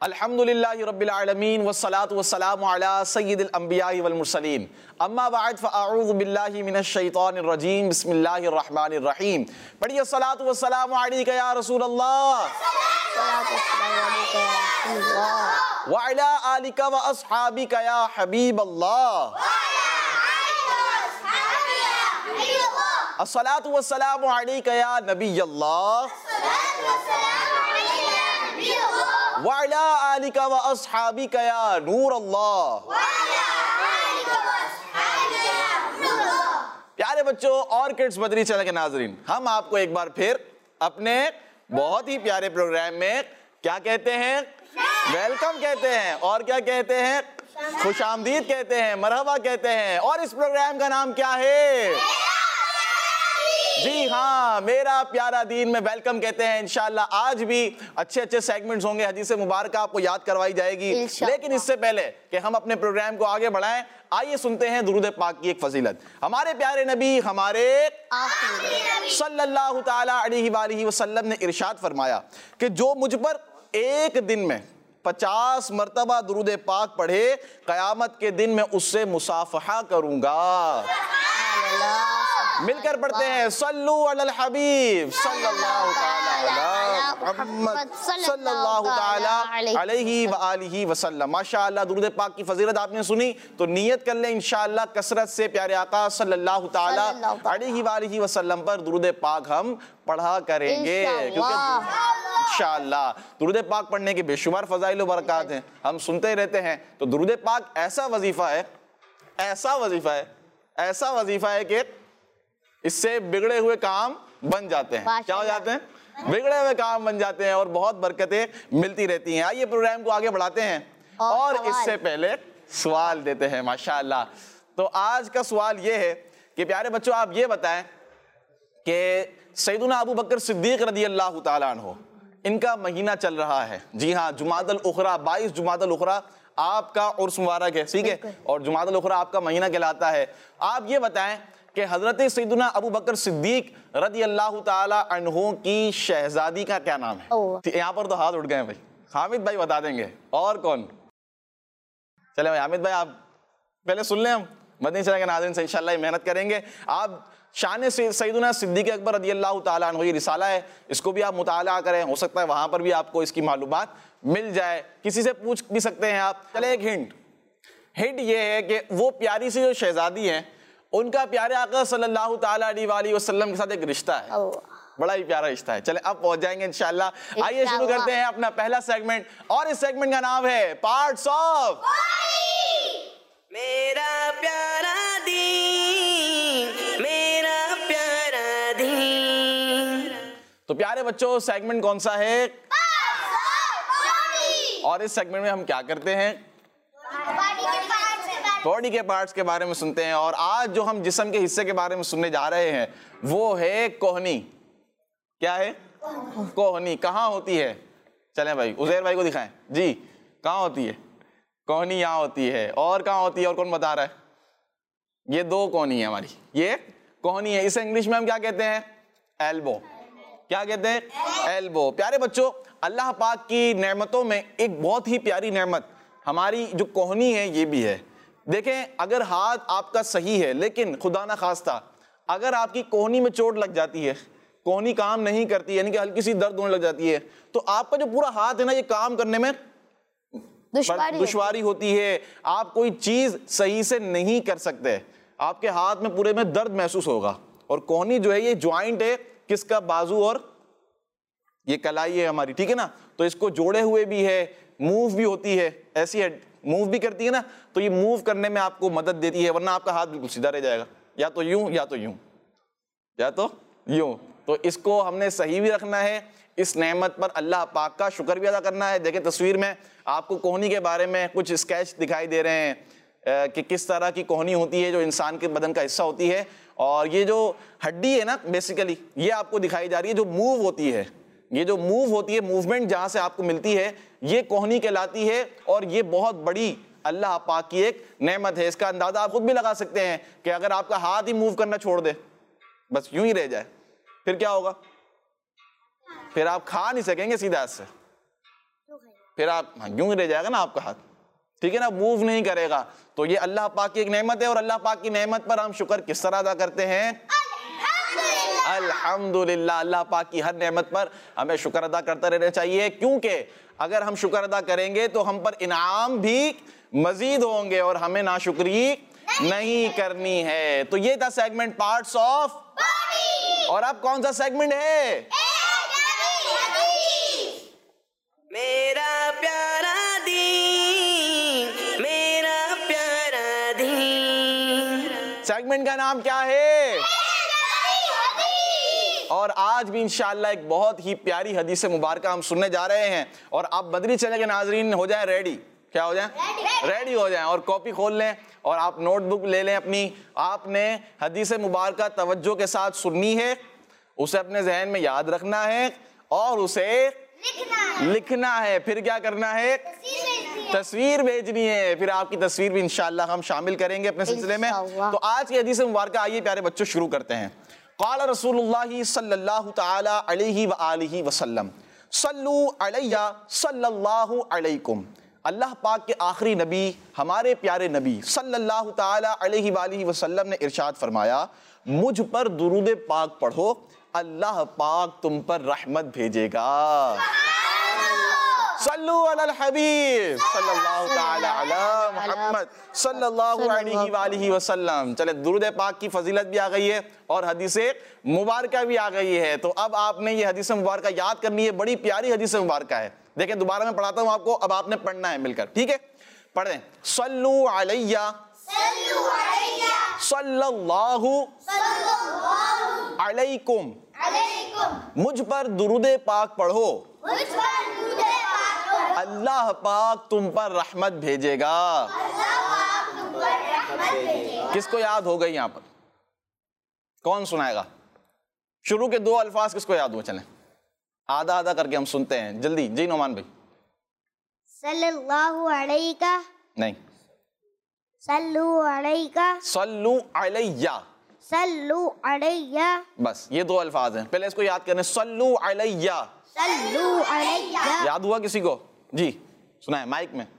अल्हम्दुलिल्लाहि रब्बिल आलमीन वस्सलातु वस्सलामु अला सय्यिदिल अंबिया'i वल मुरसलीन अम्मा बअद फ़अऊज़ु बिल्लाहि मिनश शैतानिर रजीम बिस्मिल्लाहिर रहमानिर रहीम। पढ़िए सलातु वस्सलामु अलैका या रसूल अल्लाह व अला आलिका व अस्हाबिका या हबीब अल्लाह। अस्सलातु वस्सलामु अलैका या नबी अल्लाह व अला आलिका व अस्हाबिका या नूर अल्लाह। प्यारे बच्चों और किड्स मदनी चैनल के नाजरीन, हम आपको एक बार फिर अपने बहुत ही प्यारे प्रोग्राम में क्या कहते हैं, वेलकम कहते हैं। और क्या कहते हैं, खुशामदीद कहते हैं, मरहबा कहते हैं। और इस प्रोग्राम का नाम क्या है? जी हाँ, मेरा प्यारा दीन में वेलकम कहते हैं। इंशाल्लाह आज भी अच्छे अच्छे सेगमेंट्स होंगे, हदीस मुबारक आपको याद करवाई जाएगी। लेकिन इससे पहले कि हम अपने प्रोग्राम को आगे बढ़ाएं, आइए सुनते हैं दुरूद पाक की एक फजीलत। हमारे प्यारे नबी, हमारे सल्लल्लाहु ताला अलैहि वसल्लम ने इरशाद फरमाया कि जो मुझ पर एक दिन में 50 मरतबा दुरूद पाक पढ़े, कयामत के दिन में उससे मुसाफहा करूंगा। मिलकर पढ़ते हैं, सल्लु अलल हबीब सल्लल्लाहु ताला अला मुहम्मद सल्लल्लाहु ताला अलैहि व आलिहि वसल्लम। माशाअल्लाह, दुरूद पाक की फजीलत आपने सुनी तो नियत कर ले इंशाअल्लाह कसरत से प्यारे आका सल्लल्लाहु ताला अलैहि व आलिहि वसल्लम पर दुरूद पाक हम पढ़ा करेंगे, क्योंकि इंशाअल्लाह दुरूद पाक पढ़ने के बेशुमार फजाइल व बरकत हैं, हम सुनते रहते हैं। तो दुरूद पाक ऐसा वजीफा है, ऐसा वजीफा है, ऐसा वजीफा है कि इससे बिगड़े हुए काम बन जाते हैं। क्या हो जाते हैं? बिगड़े हुए काम बन जाते हैं और बहुत बरकतें मिलती रहती हैं। आइए प्रोग्राम को आगे बढ़ाते हैं और इससे पहले सवाल देते हैं। माशाअल्लाह, तो आज का सवाल ये है कि प्यारे बच्चों, आप ये बताएं कि सैयदुना अबू बकर सिद्दीक रज़ियल्लाहु ताला अन्हु, इनका महीना चल रहा है। जी हाँ, जुमादुल उखरा, 22 जुमादुल उखरा आपका उर्स मुबारक है, ठीक है, और जुमादुल उखरा आपका महीना कहलाता है। आप ये बताएं कि हजरत सैयदुना अबू बकर सिद्दीक रज़ियल्लाहु ताला अन्हु की शहजादी का क्या नाम है? यहाँ पर तो हाथ उठ गए भाई। हामिद भाई बता देंगे, और कौन? चले भाई, हामिद भाई आप पहले सुन लें, हम मदनी चैनल के नाज़रीन से इंशाअल्लाह मेहनत करेंगे। आप शान सैयदुना सिद्दीक अकबर रज़ियल्लाहु ताला अन्हु, ये रिसाला है, इसको भी आप मुताला करें, हो सकता है वहां पर भी आपको इसकी मालूमात मिल जाए, किसी से पूछ भी सकते हैं आप। चले एक हिंट ये है कि वो प्यारी सी जो शहजादी हैं, उनका प्यारे आका सल्लल्लाहु ताला अलैहि वसल्लम के साथ एक रिश्ता है, बड़ा ही प्यारा रिश्ता है। चले अब पहुंच जाएंगे इंशाअल्लाह। आइए शुरू करते हैं अपना पहला सेगमेंट, और इस सेगमेंट का नाम है पार्ट्स ऑफ मेरा प्यारा दीन, मेरा प्यारा दीन। तो प्यारे बच्चों, सेगमेंट कौन सा है? और इस सेगमेंट में हम क्या करते हैं? बॉडी के पार्ट्स के बारे में सुनते हैं। और आज जो हम जिस्म के हिस्से के बारे में सुनने जा रहे हैं वो है कोहनी। क्या है? कोहनी। कहाँ होती है? चलें भाई, उज़ैर भाई को दिखाएं जी, कहाँ होती है कोहनी? यहाँ होती है। और कहाँ होती है? और कौन बता रहा है? ये दो कोहनी है हमारी, ये कोहनी है। इसे इंग्लिश में हम क्या कहते हैं? एल्बो। क्या कहते हैं? एल्बो। प्यारे बच्चों, अल्लाह पाक की नेमतों में एक बहुत ही प्यारी नेमत हमारी जो कोहनी है ये भी है। देखें, अगर हाथ आपका सही है, लेकिन खुदा ना खास्ता अगर आपकी कोहनी में चोट लग जाती है, कोहनी काम नहीं करती, यानी कि हल्की सी दर्द होने लग जाती है, तो आपका जो पूरा हाथ है ना, ये काम करने में दुश्वारी होती है। आप कोई चीज सही से नहीं कर सकते, आपके हाथ में पूरे में दर्द महसूस होगा। और कोहनी जो है ये ज्वाइंट है, किसका? बाजू और ये कलाई है हमारी, ठीक है ना। तो इसको जोड़े हुए भी है, मूव भी होती है, ऐसी है, मूव भी करती है ना, तो ये मूव करने में आपको मदद देती है, वरना आपका हाथ बिल्कुल सीधा रह जाएगा, या तो यूं या तो यूं या तो यूं। तो इसको हमने सही भी रखना है, इस नेमत पर अल्लाह पाक का शुक्र भी अदा करना है। देखें तस्वीर में आपको कोहनी के बारे में कुछ स्केच दिखाई दे रहे हैं कि किस तरह की कोहनी होती है, जो इंसान के बदन का हिस्सा होती है। और ये जो हड्डी है ना, बेसिकली ये आपको दिखाई जा रही है, जो मूव होती है, ये जो मूव होती है, मूवमेंट जहां से आपको मिलती है, ये कोहनी कहलाती है। और ये बहुत बड़ी अल्लाह पाक की एक नेमत है। इसका अंदाजा आप खुद भी लगा सकते हैं कि अगर आपका हाथ ही मूव करना छोड़ दे, बस यूं ही रह जाए, फिर क्या होगा? फिर आप खा नहीं सकेंगे सीधा से, फिर आप यूं ही रह जाएगा ना आपका हाथ, ठीक है ना, मूव नहीं करेगा। तो ये अल्लाह पाक की एक नेमत है, और अल्लाह पाक की नेमत पर हम शुक्र किस तरह अदा करते हैं? अल्हम्दुलिल्लाह। अल्लाह पाक की हर नेमत पर हमें शुक्र अदा करता रहना चाहिए, क्योंकि अगर हम शुक्र अदा करेंगे तो हम पर इनाम भी मजीद होंगे और हमें नाशुक्री नहीं करनी है। तो ये था सेगमेंट पार्ट्स ऑफ बॉडी। और अब कौन सा सेगमेंट है? मेरा प्यारा दीन, मेरा प्यारा दीन। सेगमेंट का नाम क्या है? और आज भी इंशाअल्लाह एक बहुत ही प्यारी हदीस मुबारक हम सुनने जा रहे हैं। और आप बदरी चैनल के नाजरीन हो जाए रेडी, क्या हो जाए? रेडी हो जाएं और कॉपी खोल लें और आप नोटबुक ले लें अपनी। आपने हदीस मुबारक तवज्जो के साथ सुननी है, उसे अपने जहन में याद रखना है और उसे लिखना है। फिर क्या करना है? तस्वीर भेजनी है। फिर आपकी तस्वीर भी इंशाअल्लाह हम शामिल करेंगे अपने सिलसिले में। तो आज की हदीस मुबारक आइए प्यारे बच्चों शुरू करते हैं। क़ाल रसूलुल्लाह सल्लल्लाहु तआला अलैहि व आलिहि वसल्लम सल्लू अलैया सल्लल्लाहु अलैकुम। अल्लाह पाक के आखिरी नबी हमारे प्यारे नबी सल्लल्लाहु तआला अलैहि व आलिहि वसल्लम ने इरशाद फरमाया, मुझ पर दुरूद पाक पढ़ो, अल्लाह पाक तुम पर रहमत भेजेगा। सल्लू अलल हबीब सल्लल्लाहु तआला अला मुहम्मद सल्लल्लाहु अलैहि व आलिहि वसल्लम। चले, दुरूद पाक की फजीलत भी आ गई है और हदीस मुबारक भी आ गई है। तो अब आपने ये हदीस मुबारक याद करनी है, बड़ी प्यारी हदीस मुबारक है। देखें, दोबारा मैं पढ़ाता हूँ आपको, अब आपने पढ़ना है मिलकर, ठीक है? पढ़ें। सल्लू अलैया सल्लल्लाहु अलैकुम। मुझ पर दुरूद पाक पढ़ो, अल्लाह पाक तुम पर रहमत भेजेगा। किसको याद हो गई यहाँ पर? कौन सुनाएगा? शुरू के दो अल्फाज किसको याद हुए? चलें आधा आधा करके हम सुनते हैं, जल्दी। जी नोमान भाई। सल्लल्लाहु अलैका। नहीं, सल्लू अलैका। सल्लू अलैया। सल्लू अलैया। बस ये दो अल्फाज हैं, पहले इसको याद करने। सल्लू अलैया। सल्लू अलैया। याद हुआ किसी को? जी सुनाए माइक में।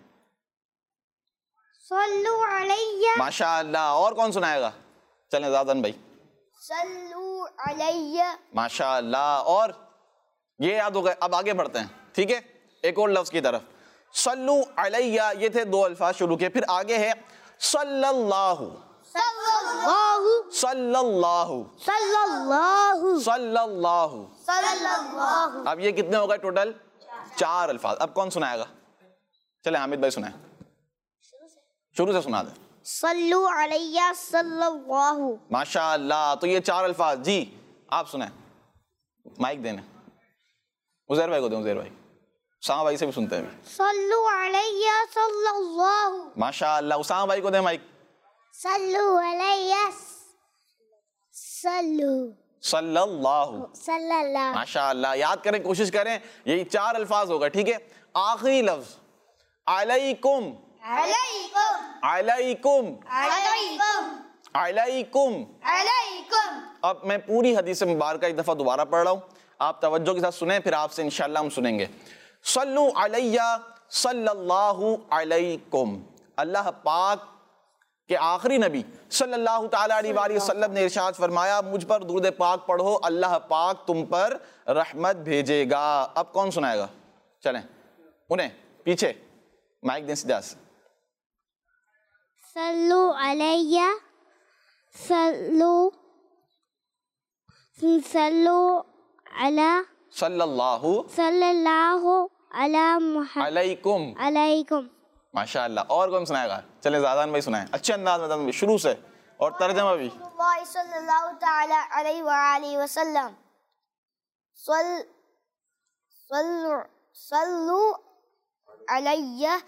सल्लू अलैया। माशाअल्लाह। और कौन सुनाएगा? चलें ज़ादन भाई। सल्लू अलैया। माशाअल्लाह। और ये याद हो गए। अब आगे बढ़ते हैं, ठीक है, एक और लफ्ज की तरफ। सल्लू अलैया, ये थे दो अल्फाज शुरू के। फिर आगे है सल्लल्लाहु सल्लल्लाहु सल्लल्लाहु सल्लल्लाहु सल्लल्लाहु। सल्लल्लाहु। अब ये कितने हो गए टोटल? चार अल्फाज। अब कौन सुनाएगा? चले हामिद भाई सुनाए, शुरू से सुना दे। सल्लू अलैया सल्लल्लाहु। माशाअल्लाह। तो ये चार अल्फाज। जी आप सुनाए, माइक देने उजैर भाई को दें। उजैर भाई, उसामा भाई से भी सुनते हैं अभी। सल्लू अलैया सल्लल्लाहु। माशाअल्लाह। उसामा भाई को दें माइक। सल्लू अलैया सल्लू सल्लल्लाहु। सल्लल्लाहु। माशाअल्लाह। याद करें, कोशिश करें। यही चार अल्फाज होगा, ठीक है? आखिरी लफ्ज अलैकुम अलैकुम अलैकुम अलैकुम अलैकुम। अलैकुम। अब मैं पूरी हदीस मुबारक एक दफा दोबारा पढ़ रहा हूँ, आप तवज्जो के साथ सुने, फिर आपसे इंशाअल्लाह हम सुनेंगे। सल्लू अलैया सल्लल्लाहु अलैकुम। अल्लाह पाक के आखिरी नबी सल्लल्लाहु ताला अलैहि वसल्लम ने इरशाद फरमाया, मुझ पर दुरूद पाक पढ़ो, अल्लाह पाक तुम पर रहमत भेजेगा। अब कौन सुनाएगा? चलें उन्हें पीछे माइक दें सीधा से। सल्लू अलैया सल्लू सल्लू अला सल्लल्लाहु सल्लल्लाहु अला मुहम्मद अलैकुम। अलैकुम। माशाअल्लाह। और कौन सुनाएगा? चले ज़ादान भाई सुनाए, अच्छे अंदाज में शुरू से, और तर्जमा भी। सल्लल्लाहु ताला अलैहि व आलिहि वसल्लम। सल्लू अलैया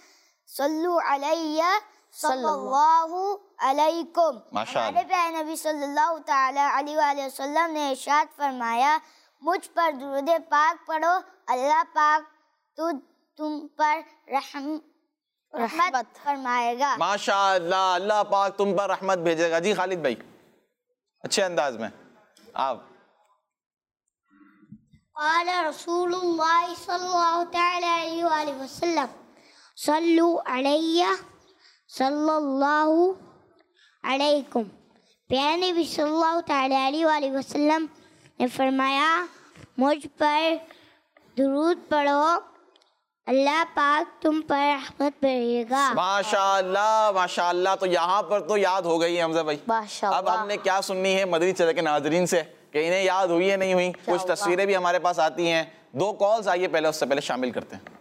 सल्लल्लाहु अलैकुम। माशाअल्लाह। हमारे प्यारे नबी सल्लल्लाहु ताला अलैहि वसल्लम ने इरशाद फरमाया, मुझ पर दुरूद पाक पढ़ो, अल्लाह पाक तुम पर रहमत फरमाएगा। माशाअल्लाह। अल्लाह पाक तुम पर रहमत भेजेगा। जी खालिद भाई, अच्छे अंदाज में आप। قال رسول الله صلى الله تعالى عليه وآله वसल्लम सल्लु अलैहि सल्लल्लाहु अलैकुम। प्यारे नबी सल्लल्लाहु ताला अलैहि वालेहि वसल्लम ने फरमाया, मुझ पर दुरूद पढ़ो, अल्लाह पाक तुम पर रहमत करेगा। माशाअल्लाह माशाअल्लाह। तो यहाँ पर तो याद हो गई है हमजा भाई। अब हमने क्या सुननी है मदनी चैनल के नाज़रीन से कि इन्हें याद हुई है नहीं हुई। कुछ तस्वीरें भी हमारे पास आती हैं। 2 कॉल्स आइए पहले, उससे पहले शामिल करते हैं।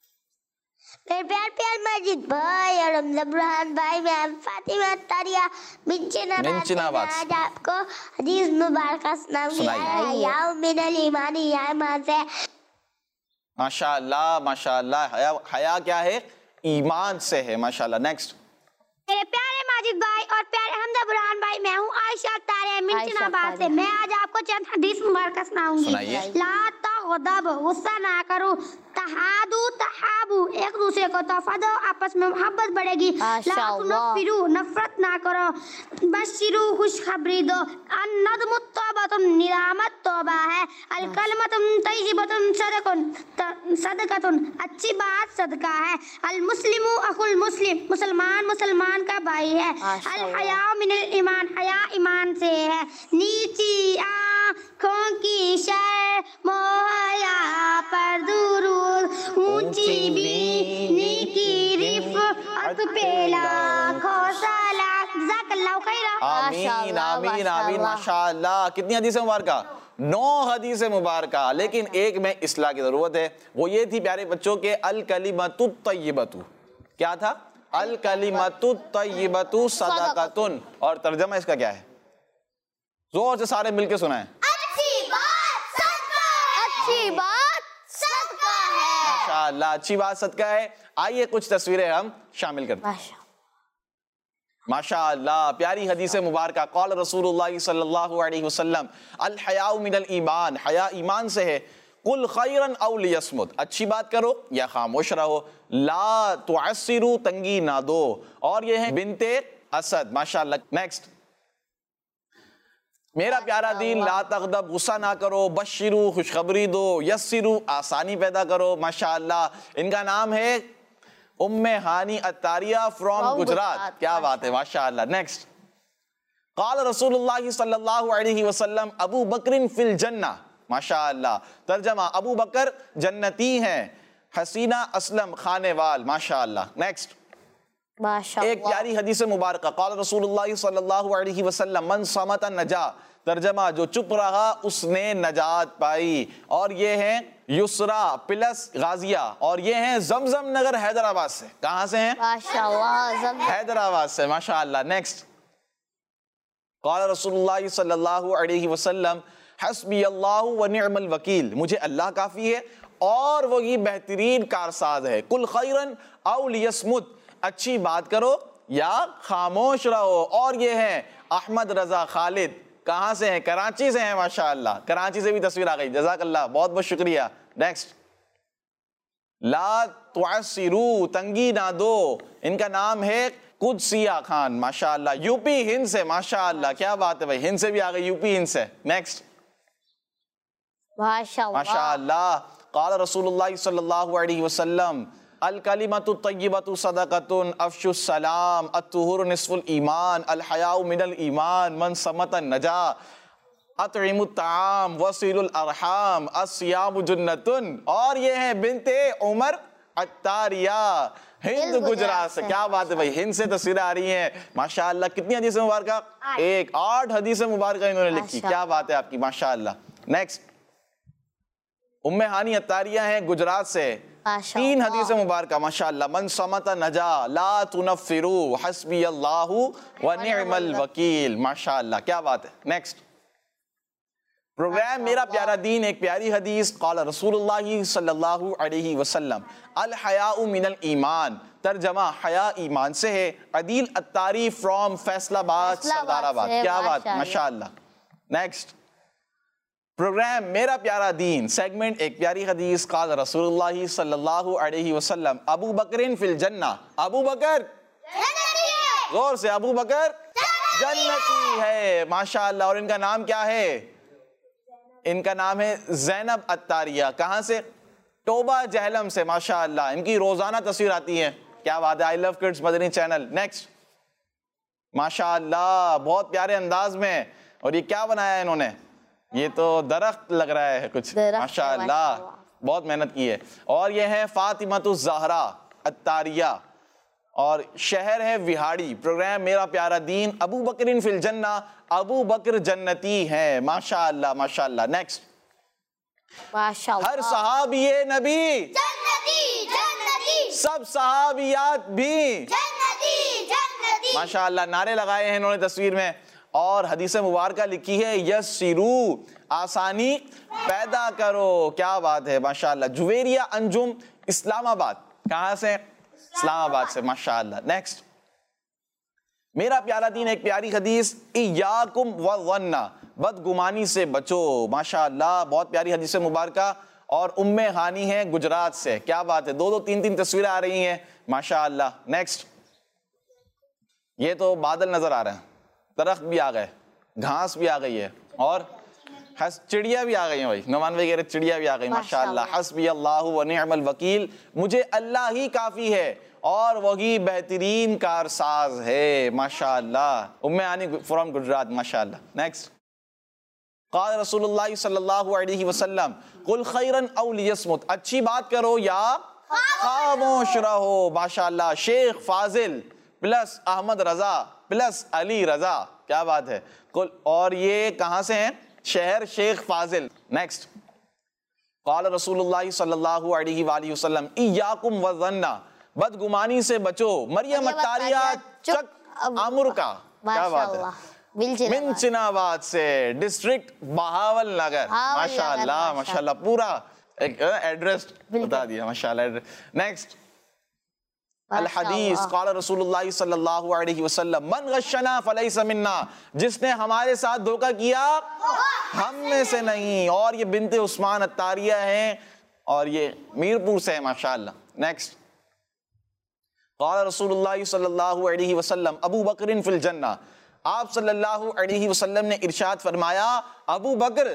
मेरे प्यार मजिद भाई और बुरहान भाई, मैं फातिमा तारिया मिंचनाबाद आज आपको हदीस मुबारक सुनाऊंगी। मिनल ईमानी ईमान से। माशाअल्लाह माशाअल्लाह। हया क्या है? ईमान से है। माशाअल्लाह। नेक्स्ट। मेरे प्यारे माजिद भाई और प्यारे हमजा बुरहान भाई, मैं हूँ आयशा तारे मिंचनाबाद से। मैं आज आपको चंद हदीस मुबारक सुनाऊंगी। ला तग़दब, गुस्सा ना करो। तहादु तहाबु, एक दूसरे को तोहफा दो, आपस में मोहब्बत बढ़ेगी। ला तुनफ़िरू, नफरत ना करो। बशिरू, खुशखबरी दो। अन्नदमु तौबतुन, निदामत तौबा है। अल कलमतुन तय्यिबतुन सदक़तुन, अच्छी बात सदका है। अल मुस्लिमु अखुल मुस्लिम, मुसलमान मुसलमान का भाई है। अल हया मिनल ईमान, हया ईमान से है। नीची आँखों की शर्मोहया पर दुरूद, ऊंची बीनी की रिफ़अत पे लाखों सलाम। जज़ाकल्लाहु खैरा। आमीन आमीन आमीन। माशाअल्लाह। कितनी हदीस मुबारका? 9 हदीस मुबारका। लेकिन एक में इस्लाह की जरूरत है। वो ये थी प्यारे बच्चों के अल कलिमतु तय्यबतु। क्या था? अल कलिमतु तय्यबतु सदक़तुन। और तर्जमा इसका क्या है? जोर से सारे मिलके सुनाएं। अच्छी बात सदका, अच्छी बात सदका है। माशाअल्लाह, अच्छी बात सदका है। आइए कुछ तस्वीरें हम शामिल करते हैं। माशाअल्लाह, प्यारी हदीस मुबारका। क़ाल रसूलुल्लाह सल्लल्लाहु अलैहि वसल्लम अल हयाउ मिनल ईमान, हया ईमान से है। कुल खैरन औ लियस्मुत, अच्छी बात करो या खामोश रहो। ला तुअस्सिरू, तंगी ना दो। और ये है बिनते असद। माशाअल्लाह। नेक्स्ट। मेरा प्यारा दीन, ला तग़दब, गुस्सा ना करो। बशिरू, खुशखबरी दो। यस्सिरू, आसानी पैदा करो। माशाअल्लाह। इनका नाम है उम्मे हानी अत्तारिया फ्रॉम गुजरात। क्या बात है, माशाअल्लाह। नेक्स्ट। क़ाल रसूलुल्लाह सल्लल्लाहु अलैहि वसल्लम अबू बकरिन फिल जन्ना। माशाअल्लाह। तर्जमा, अबू बकर जन्नती हैं। हसीना असलम खानेवाल। माशाअल्लाह। नेक्स्ट। एक प्यारी हदीस मुबारक। क़ाल रसूलुल्लाह सल्लल्लाहु अलैहि वसल्लम मन समत नजा। तर्जमा, जो चुप रहा उसने नजात पाई। और ये हैं युसरा प्लस गाजिया। और ये हैं जमजम नगर हैदराबाद से। कहां से हैं? माशाअल्लाह, हैदराबाद से। माशाअल्लाह। नेक्स्ट। क़ाल रसूलुल्लाह सल्लल्लाहु अलैहि वसल्लम हस्बी अल्लाहु व निअमल वकील, मुझे अल्लाह काफी है और वो ही बेहतरीन कारसाज है। कुल खैरन औ लियस्मुत, अच्छी बात करो या खामोश रहो। और ये हैं अहमद रजा खालिद। कहाँ से हैं? कराची से हैं। माशाअल्लाह। कराची से भी तस्वीर आ गई। जज़ाकल्लाह, बहुत बहुत शुक्रिया। नेक्स्ट। ला तुअस्सिरू, तंगी ना दो। इनका नाम है कुदसिया खान। माशाअल्लाह। यूपी हिंद से। माशाअल्लाह, क्या बात है भाई, हिंद से भी आ गई, यूपी हिंद से। नेक्स्ट। माशाअल्लाह। क़ाल रसूलुल्लाह सल्लल्लाहु अलैहि वसल्लम अल कलिमतु तय्यबतु सदक़तुन अफ़शुस सलाम अत्तुहुर निस्फुल ईमान अल हयाउ मिनल ईमान मन समत नजा अतइमुत ताम वसीलुल अरहाम अस्सियामु जुन्नतुन। और ये है बिनते उमर अत्तारिया, हिंद गुजरात से। क्या बात है भाई, हिंद से तस्वीरें आ रही हैं। माशाअल्लाह। कितनी हदीस मुबारक? 8 हदीस मुबारक इन्होंने लिखी। क्या बात है आपकी, माशाअल्लाह। नेक्स्ट। उम्मे हानी अत्तारिया हैं गुजरात से। 3 हदीस मुबारक। माशाअल्लाह। मन समत नजा ला तुनफ़िरू हस्बी अल्लाहु व निअमल वकील। माशाअल्लाह, क्या बात है। नेक्स्ट। प्रोग्राम मेरा प्यारा दीन, एक प्यारी हदीस। क़ाल रसूलुल्लाह सल्लल्लाहु अलैहि वसल्लम अल हयाउ मिनल ईमान। तर्जमा, हया ईमान से है। अदील अत्तारी फ्रॉम फैसलाबाद सरदाराबाद। क्या बात, माशाअल्लाह। नेक्स्ट। प्रोग्राम मेरा प्यारा दीन, सेगमेंट एक प्यारी हदीस। क़ाल रसूलुल्लाह सल्लल्लाहु अलैहि वसल्लम अबू बकरिन फिल जन्ना। अबू बकर जोर से, अबू बकर जन्नती है। माशाअल्लाह। और इनका नाम क्या है? इनका नाम है ज़ैनब अत्तारिया। कहाँ से? टोबा जहलम से। माशाअल्लाह, इनकी रोजाना तस्वीर आती है। क्या बात है, I love kids Madani channel. Next, माशाअल्लाह बहुत प्यारे अंदाज में। और ये क्या बनाया है इन्होंने? ये तो दरख्त लग रहा है कुछ। माशाअल्लाह, बहुत मेहनत की है। और ये है फातिमतुज़ ज़हरा अत्तारिया और शहर है विहाड़ी। प्रोग्राम मेरा प्यारा दीन। अबू बकरिन फिल जन्ना, अबू बकर जन्नती है। माशाअल्लाह माशाअल्लाह। नेक्स्ट, माशाअल्लाह। हर सहाबिये नबी जन्नती जन्नती, सब सहाबियात भी जन्नती जन्नती। माशाअल्लाह, नारे लगाए हैं इन्होंने तस्वीर में। और हदीस मुबारक लिखी है यस्सिरू, आसानी पैदा करो। क्या बात है, माशाअल्लाह। जुवेरिया अंजुम इस्लामाबाद। कहाँ से? इस्लामाबाद से। माशाअल्लाह। नेक्स्ट, मेरा प्यारा दीन, एक प्यारी हदीस, इय्याकुम वज़न्ना, बदगुमानी से बचो। माशाअल्लाह, बहुत प्यारी हदीस मुबारक। और उम्मे हानी है गुजरात से। क्या बात है, 2-2 3-3 तस्वीरें आ रही हैं। माशाअल्लाह। नेक्स्ट, ये तो बादल नजर आ रहे हैं, दरख्त भी आ गए, घास भी आ गई है और चिड़िया भी आ गई है। भाई नमान भाई कह रहे चिड़िया भी आ गई। माशाअल्लाह। हस्बी अल्लाहु व निअमल वकील, मुझे अल्लाह ही काफी है और वही बेहतरीन कारसाज है। माशाअल्लाह, उम्मे आनी फ्रॉम गुजरात। माशाअल्लाह। नेक्स्ट, क़ाल रसूलुल्लाह सल्लल्लाहु अलैहि वसल्लम कुल खैरन औ लियस्मुत, अच्छी बात करो या खामोश रहो। माशाअल्लाह, शेख फाजिल प्लस अहमद रजा प्लस अली रजा। क्या बात है। कुल, और ये कहाँ से हैं? शहर शेख फाजिल। नेक्स्ट, क़ाल रसूलुल्लाह सल्लल्लाहु अलैहि वसल्लम इय्याकुम वज़न्ना, बदगुमानी से बचो। मरियम अत्तारिया चक आमुर का। क्या बात है। मिंचिनाबाद से, डिस्ट्रिक्ट बहावल नगर। माशाअल्लाह माशाअल्लाह, पूरा एक एड्रेस बता दिया। माशाअल्लाह। नेक्स्ट, अल हदीस, क़ाल रसूलुल्लाह सल्लल्लाहु अलैहि वसल्लम मन गश्शना फलैसा मिन्ना, जिसने हमारे साथ धोखा किया हम में से नहीं। और ये बिन्ते उस्मान अत्तारिया हैं और ये मीरपुर से है। माशाअल्लाह। नेक्स्ट, क़ाल रसूलुल्लाह सल्लल्लाहु अलैहि वसल्लम अबू बकरिन फिल जन्ना, आप सल्लल्लाहु अलैहि वसल्लम ने इरशाद फरमाया अबू बकर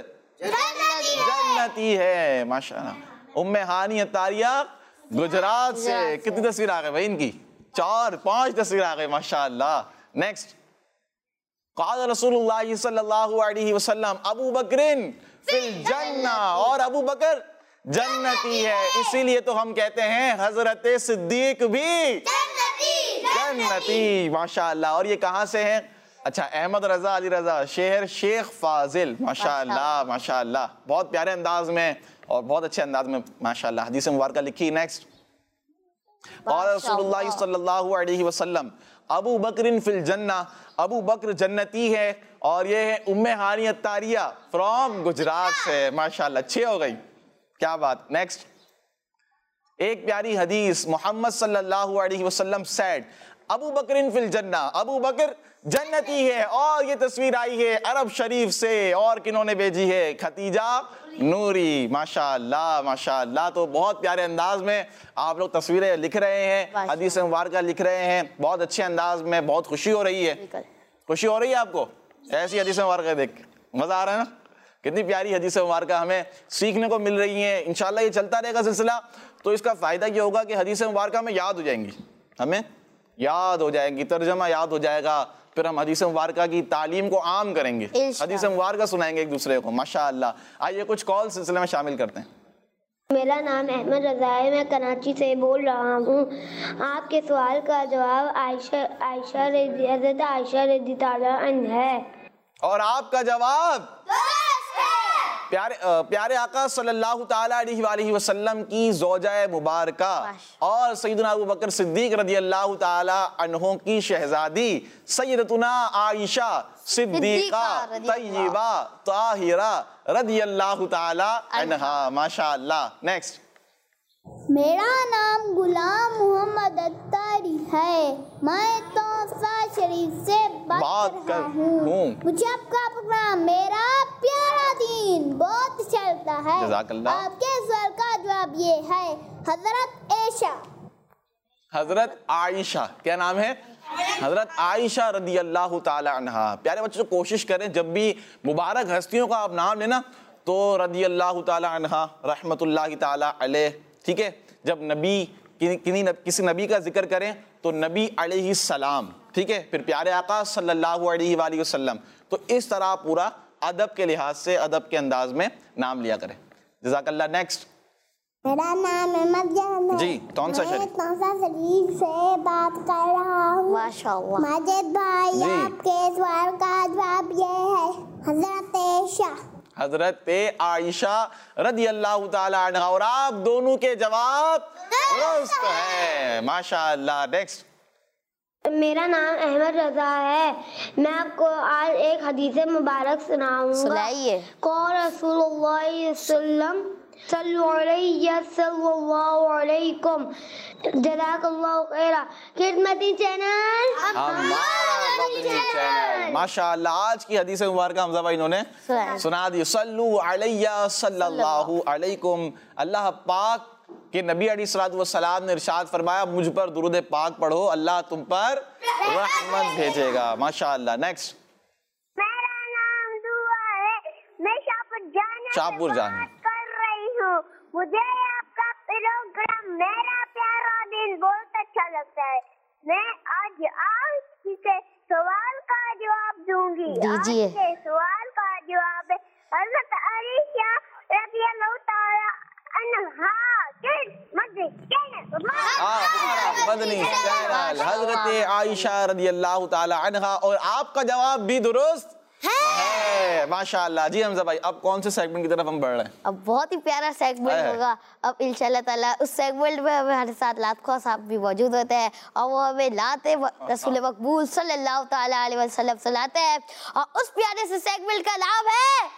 जन्नती है। माशाअल्लाह। उम्मे हानी अत्तारिया गुजरात से। कितनी तस्वीर आ गई भाई इनकी? 4-5 तस्वीर आ गई। माशाअल्लाह। नेक्स्ट, क़ाल रसूलुल्लाह सल्लल्लाहु अलैहि वसल्लम अबू बकरिन फिल जन्ना, और अबू बकर जन्नती है। इसीलिए तो हम कहते हैं हजरत सिद्दीक भी जन्नती। माशाअल्लाह। और ये कहाँ से हैं? अच्छा, अहमद रजा अली रजा, शहर शेख फाजिल। माशाअल्लाह माशाअल्लाह, बहुत प्यारे अंदाज में और बहुत अच्छे अंदाज में माशाअल्लाह हदीस मुबारक लिखी। नेक्स्ट, क़ाल रसूलुल्लाह सल्लल्लाहु अलैहि वसल्लम अबू बकरिन फिल जन्ना, अबू बकर जन्नती है। और ये है उम्मे हानी अत्तारिया फ्रॉम गुजरात से। माशाअल्लाह, 6 हो गई। क्या बात। नेक्स्ट, एक प्यारी हदीस, मोहम्मद सल्लल्लाहु अलैहि वसल्लम सेड अबू बकरिन फिल जन्ना, अबू बकर जन्नती है। और ये तस्वीर आई है अरब शरीफ से, और किन्होंने भेजी है? खतीजा नूरी। माशाअल्लाह माशाअल्लाह। तो बहुत प्यारे अंदाज में आप लोग तस्वीरें लिख रहे हैं, हदीस मुबारक लिख रहे हैं, बहुत अच्छे अंदाज में। बहुत खुशी हो रही है। खुशी हो रही है आपको ऐसी हदीस मुबारक देख के? मजा आ रहा है ना? कितनी प्यारी हदीस मुबारक हमें सीखने को मिल रही है। इंशाल्लाह ये चलता रहेगा सिलसिला। तो इसका फायदा ये होगा कि हदीस मुबारक हमें याद हो जाएंगी, हमें याद हो जाएंगी, तर्जमा याद हो जाएगा। फिर हम हदीस मुबारक की तालीम को आम करेंगे, हदीस मुबारक सुनाएंगे एक दूसरे को। माशाअल्लाह। आइए कुछ कॉल सिलसिले में शामिल करते हैं। मेरा नाम अहमद रजा है, मैं कराची से बोल रहा हूँ। आपके सवाल का जवाब हज़रत आयशा रज़ी अल्लाह अन्हा है। और आपका जवाब प्यारे आका सल्लल्लाहु ताला अलैहि वसल्लम की ज़ौजा मुबारका और सैयदना अबू बकर सिद्दीक रदियल्लाहु ताला अन्हों की शहजादी सैयदतुना आयशा सिद्दीका तय्यबा ताहिरा रदियल्लाहु ताला अन्हा। माशाअल्लाह। नेक्स्ट, मेरा नाम गुलाम मोहम्मद अत्तारी है, मैं तोसा शरीफ से बात कर रहा हूँ। मुझे आपका प्रोग्राम मेरा प्यारा दीन बहुत अच्छा लगता है। जज़ाकल्लाह। आपके सवाल का जवाब ये है हजरत आयशा। क्या नाम है? हजरत आयशा रदियल्लाहु ताला अन्हा। प्यारे बच्चों कोशिश करें जब भी मुबारक हस्तियों का आप नाम लेना तो रदी अल्लाह ताला अन्हा रहमतुल्लाहि ताला अलैह, ठीक है, जब नबी किसी नबी का जिक्र करें तो नबी अलैहि सलाम, ठीक है, फिर प्यारे आका सल्लल्लाहु अलैहि वसल्लम, तो इस तरह पूरा अदब के लिहाज से, अदब के अंदाज में नाम लिया करें। जज़ाकल्लाह। नेक्स्ट। मेरा नाम अहमद जान है। जी, कौन सा शरीफ? मैं तौसा शरीफ से बात कर रहा हूँ। माशाअल्लाह। माजिद भाई, जी। आपके सवाल का जवाब ये है, हजरत आयशा। हजरत आयशा रदी अल्लाह ताला अन्हा, और आप दोनों के जवाब दुरुस्त है, माशाअल्लाह। नेक्स्ट। मेरा नाम अहमद रजा है। मैं आपको आज एक हदीस मुबारक सुनाऊंगा। सुनाइए। कौल रसूलुल्लाह सल्लल्लाहु अलैकुम जज़ाकल्लाहु खैरा। खिदमती चैनल हमारा मदनी चैनल, माशाअल्लाह। आज की हदीस मुबारक हमजा भाई इन्होंने सुना दी। सल्लु अलैया सल्लल्लाहु अलैकुम। अल्लाह पाक के नबी अलैहिस्सलातु वस्सलाम ने इरशाद फरमाया, मुझ पर दुरूद पाक पढ़ो, अल्लाह तुम पर रहमत भेजेगा। माशाअल्लाह। नेक्स्ट। मेरा नाम दुआ है। मैं शाहपुर जाने कर रही हूँ। मुझे आपका प्रोग्राम मेरा प्यारा दिन बहुत अच्छा लगता है। मैं आज आपसे सवाल का जवाब दूंगी। दीजिए। आज के सवाल का जवाब है हज़रत आयशा रज़ियल्लाहु ताला अन्हा के मदनी चैनल। मदनी चैनल हजरत आयशा रज़ियल्लाहु ताला अन्हा, और आपका जवाब भी दुरुस्त है, माशाअल्लाह। जी हमजा भाई, अब कौन से सेगमेंट की तरफ हम बढ़ रहे हैं? अब बहुत ही प्यारा सेगमेंट होगा अब इंशाल्लाह ताला। उस सेगमेंट में हमारे साथ लातखा साहब भी मौजूद होते हैं और वो हमें लाते रसूल मकबूल सल्लल्लाहु ताला अलैहि वसल्लम सुनाते हैं, और उस प्यारे से सेगमेंट का नाम है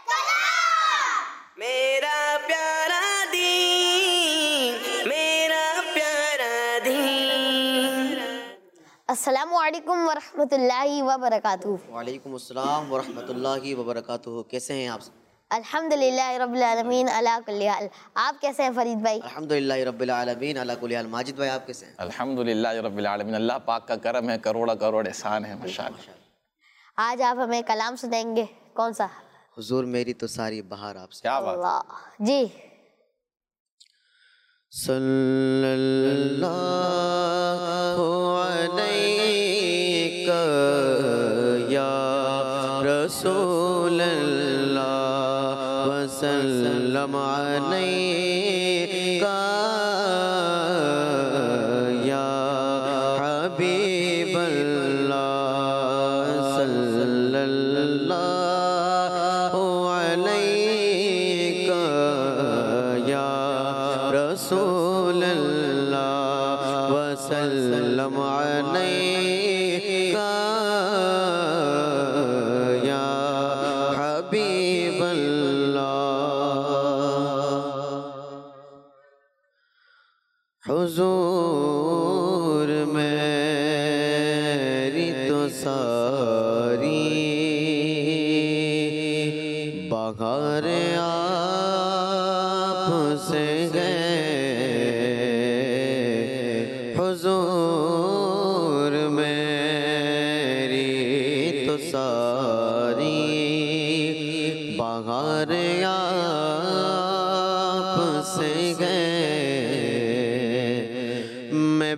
मेरा प्यारा दीन, मेरा प्यारा दीन। अस्सलामु अलैकुम वरहमतुल्लाहि वबरकातुहू। वालेकुम अस्सलाम वरहमतुल्लाहि वबरकातुहू। कैसे हैं आप? अल्हम्दुलिल्लाह रब्बिल आलमीन अला कुल्ली हाल। आप कैसे हैं फरीद भाई? अल्हम्दुलिल्लाह रब्बिल आलमीन अला कुल्ली हाल। माजिद भाई आप कैसे हैं? अल्हम्दुलिल्लाह रब्बिल आलमीन। अल्लाह पाक का करम है, करोड़ा करोड़ एहसान है, माशाअल्लाह। आज आप हमें कलाम सुनाएंगे, कौन सा? हुजूर मेरी तो सारी बहार आपसे। क्या बात। अल्लाह जी। सल्लल्लाहु अलैका या रसूलल्लाह वसल्लम अलैका या हबीबल्लाह। सल्लल्लाहु अलैका या रसूलल्लाह वसल्लम अलैका या हबीबल्लाह। हुजूर मेरी तो सारी बहार आपसे हुजूर मेरी तो सारी बहार आपसे मैं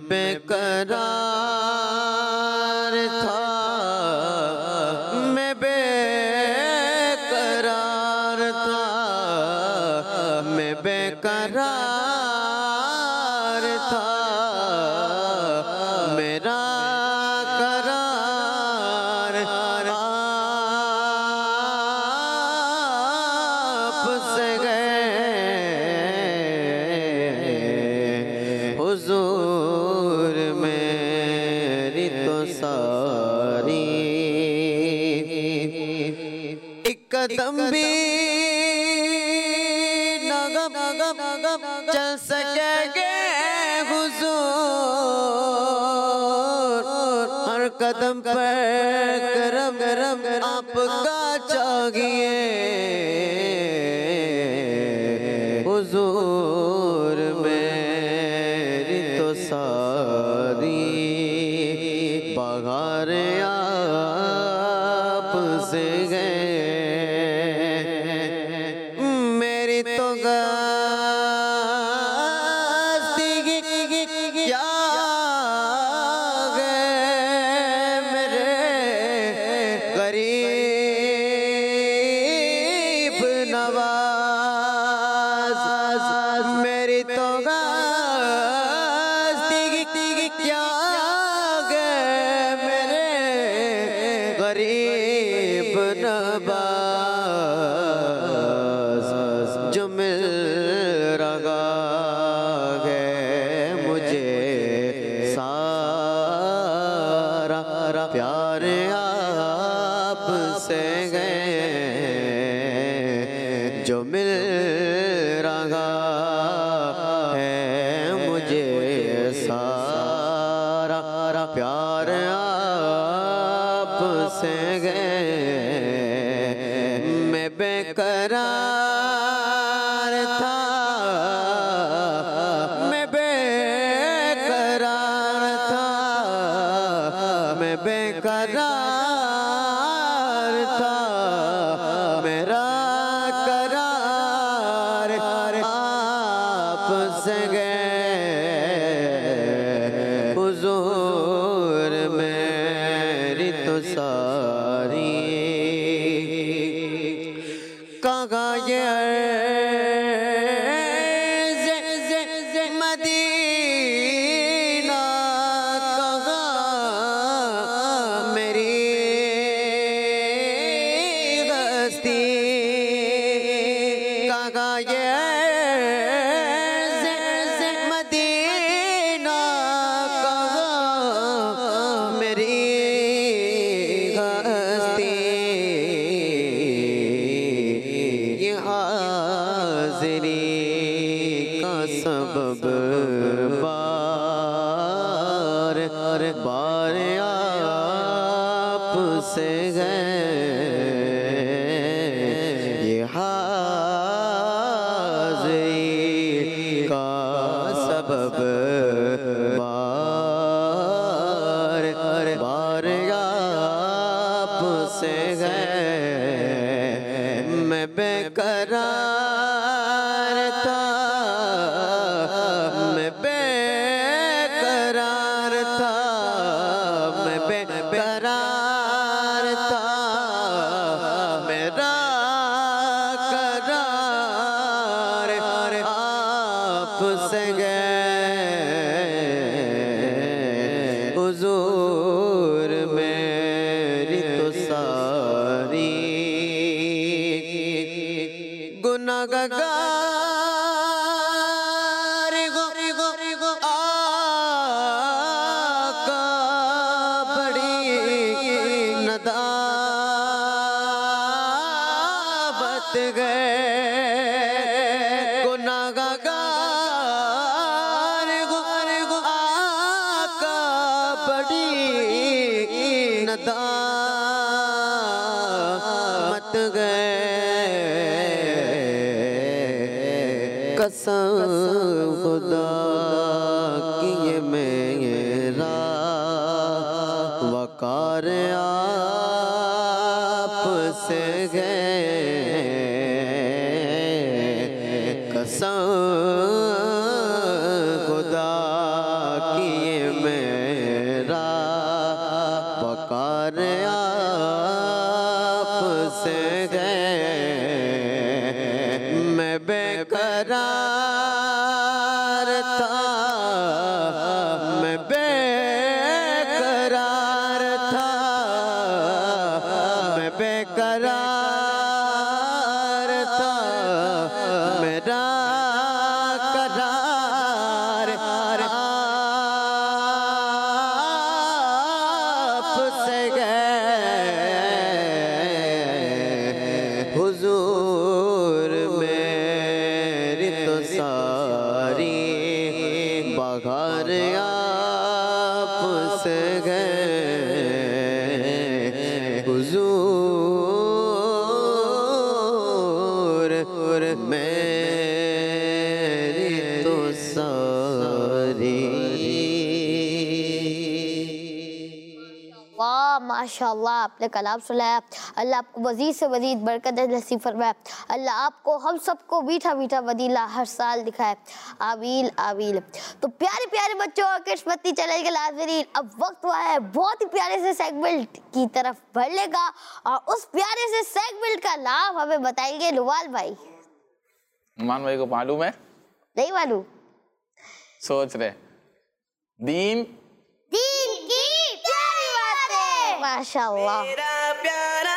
बेकरार था, मैं बेकरार था, मैं बेकरार था, मेरा करार आपसे हुजूर मेरी तो सारी एक कदम भी नगम चल सकेंगे हुजूर, हर कदम पर करम आपका चाहिए हुजूर मेरी तो सारी बहार आपसे क्या गए मेरे गरीब नवाज जो मिल रहा है मुझे सारा प्यार आपसे गए जो मिल रहा है मुझे सारा प्यार आपसे गए मैं बेकरार था मैं बेकरार था मैं बेकरार था मेरा करार आपसे गए हुजूर मेरी तो सारी कहाँ ये मदीना कहाँ मेरी बस्ती कहाँ ये मदीना कहाँ मेरी हस्ती ये हाज़िरी का सबब बार बार आपसे गए ये हाज़िरी का सबब बार बार आपसे गए मैं बेकरार था मैं बेकरार था मैं बेकरार था मेरा करार आपसे गए हुजूर मेरी तो सारी गुनाहगार आका बड़ी नदावत गए गुनाहगार आका बड़ी नदावत गए कसम खुदा की ये मेरा वकार आपसे गए कसम खुदा की ये मेरा वकार आपसे गए मैं बेकरार था मैं बेकरार था मैं बेकरार था मेरा करार आपसे गए हुजूर मेरी तो सारी बहार आपसे गए हुजूर मेरी तो सारी वाह माशाल्लाह आपने कलाम सुनाया। अल्लाह आपको मज़ीद से मज़ीद बरकत नसीब फरमाए। अल्लाह आपको हम सबको मीठा मीठा मदीना हर साल दिखाए। आमीन आमीन। तो प्यारे प्यारे बच्चों और किस्मती चैनल के नाज़रीन, अब वक्त हुआ है बहुत ही प्यारे से सेगमेंट की तरफ बढ़ने का, और उस प्यारे से सेगमेंट का नाम हमें बताएंगे नुमान भाई। नुमान भाई को मालूम है? नहीं मालूम? सोच रहे दीन माशाअल्लाह। मेरा प्यारा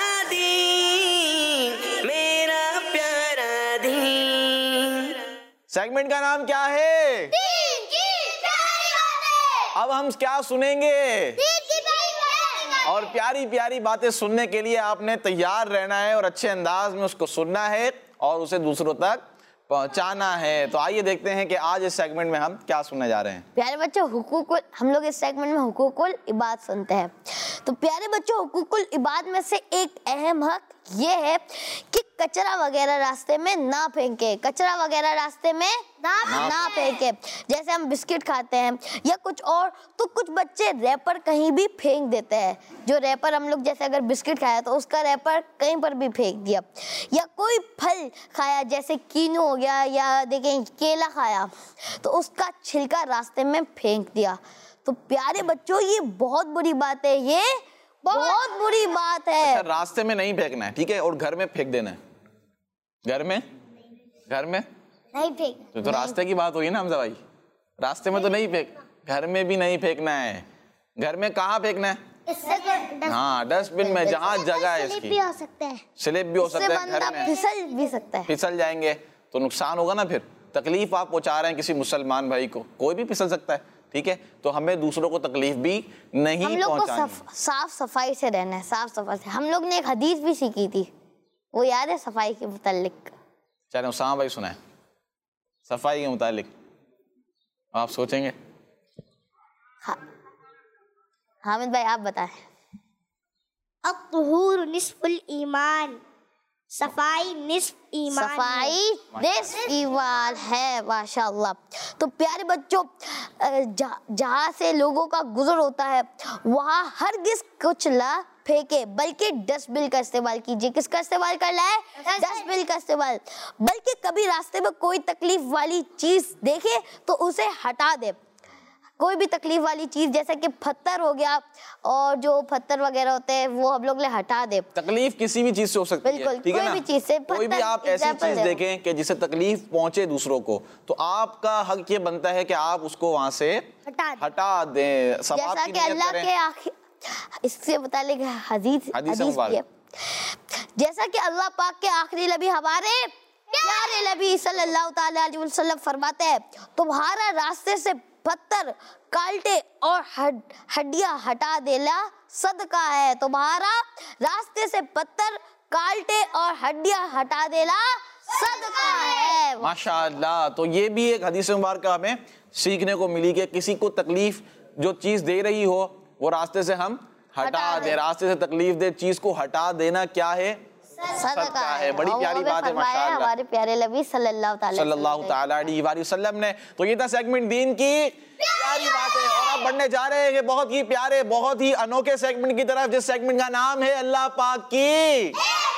दीन, मेरा प्यारा दीन। सेगमेंट का नाम क्या है? दीन की प्यारी बातें। अब हम क्या सुनेंगे? दीन की प्यारी बातें। और प्यारी प्यारी बातें सुनने के लिए आपने तैयार रहना है और अच्छे अंदाज में उसको सुनना है और उसे दूसरों तक पहुंचाना है। तो आइए देखते हैं कि आज इस सेगमेंट में हम क्या सुनने जा रहे हैं। प्यारे बच्चों, हुकूकुल, हम लोग इस सेगमेंट में हुकूकुल इबाद सुनते हैं। तो प्यारे बच्चों, हुकूकुल इबाद में से एक अहम हक ये है कि कचरा वगैरह रास्ते में ना फेंके, कचरा वगैरह रास्ते में ना फेंके। जैसे हम बिस्किट खाते हैं या कुछ और, तो कुछ बच्चे रैपर कहीं भी फेंक देते हैं। जो रैपर हम लोग, जैसे अगर बिस्किट खाया तो उसका रैपर कहीं पर भी फेंक दिया, या कोई फल खाया जैसे कीनू हो गया, या देखें केला खाया तो उसका छिलका रास्ते में फेंक दिया। तो प्यारे बच्चों, ये बहुत बुरी बात है, ये बहुत बुरी बात है। अच्छा, रास्ते में नहीं फेंकना है, ठीक है, और घर में फेंक देना है। घर में नहीं फेंक। तो रास्ते की बात हुई ना हमजा भाई, रास्ते में तो नहीं फेंक, घर में भी नहीं फेंकना है। घर में कहाँ फेंकना है? हाँ, डस्टबिन में, जहाँ जगह है इसकी। भी हो सकता है, स्लिप भी हो सकता है, घर में फिसल भी सकता है, फिसल जाएंगे तो नुकसान होगा ना, फिर तकलीफ आप पहुंचा रहे हैं किसी मुसलमान भाई को, कोई भी फिसल सकता है, ठीक है। तो हमें दूसरों को तकलीफ भी नहीं हम लोग को पहुंचानी। साफ सफाई से रहना है, साफ सफाई से। हम लोग ने एक हदीस भी सीखी थी, वो याद है, सफाई के मुतालिक। चलो उसामा भाई सुनाए सफाई के मुतालिक, आप सोचेंगे। हामिद भाई आप बताएं। अत्तहूर निस्फुल ईमान, सफाई निस्फ ईमान। सफाई निस्फ ईमान है, माशाअल्लाह। तो प्यारे बच्चों, जहाँ से लोगों का गुजर होता है वहाँ हरगिज़ कुछ ना फेंके, बल्कि डस्टबिन का इस्तेमाल कीजिए। किसका इस्तेमाल करना है? डस्टबिन का इस्तेमाल। बल्कि कभी रास्ते में कोई तकलीफ वाली चीज़ देखे तो उसे हटा दे। कोई भी तकलीफ वाली चीज, जैसे कि पत्थर हो गया, और जो पत्थर वगैरह होते हैं वो हम लोग ले हटा दे। तकलीफ किसी भी चीज से हो सकती है, बिल्कुल, ठीक है कोई ना? भी चीज से, कोई भी आप ऐसी चीज देखें कि जिससे तकलीफ पहुंचे दूसरों को, तो आपका हक ये बनता है कि आप उसको वहां से हटा दें। जैसा कि अल्लाह के इससे मुतालिक हदीस है, जैसा कि अल्लाह पाक के आखिरी नबी हमारे प्यारे नबी सल्लल्लाहु ताला अलैहि वसल्लम फरमाते हैं, तुम्हारा रास्ते से पत्थर, कांटे और हड्डियां हटा देना सदका है। तुम्हारा रास्ते से पत्थर, कांटे और हड्डियां हटा देना सदका है। माशाअल्लाह। तो ये भी एक हदीस मुबारक हमें सीखने को मिली कि किसी को तकलीफ जो चीज दे रही हो वो रास्ते से हम हटा दे। रास्ते से तकलीफ दे चीज को हटा देना क्या है? सदका है। बड़ी प्यारी बात है माशाअल्लाह हमारे प्यारे नबी सल्लल्लाहु ताला अलैहि वसल्लम ने। तो ये था सेगमेंट दीन की प्यारी बातें, और अब बढ़ने जा रहे हैं बहुत ही प्यारे, बहुत ही अनोखे सेगमेंट की तरफ, जिस सेगमेंट का नाम है अल्लाह पाक की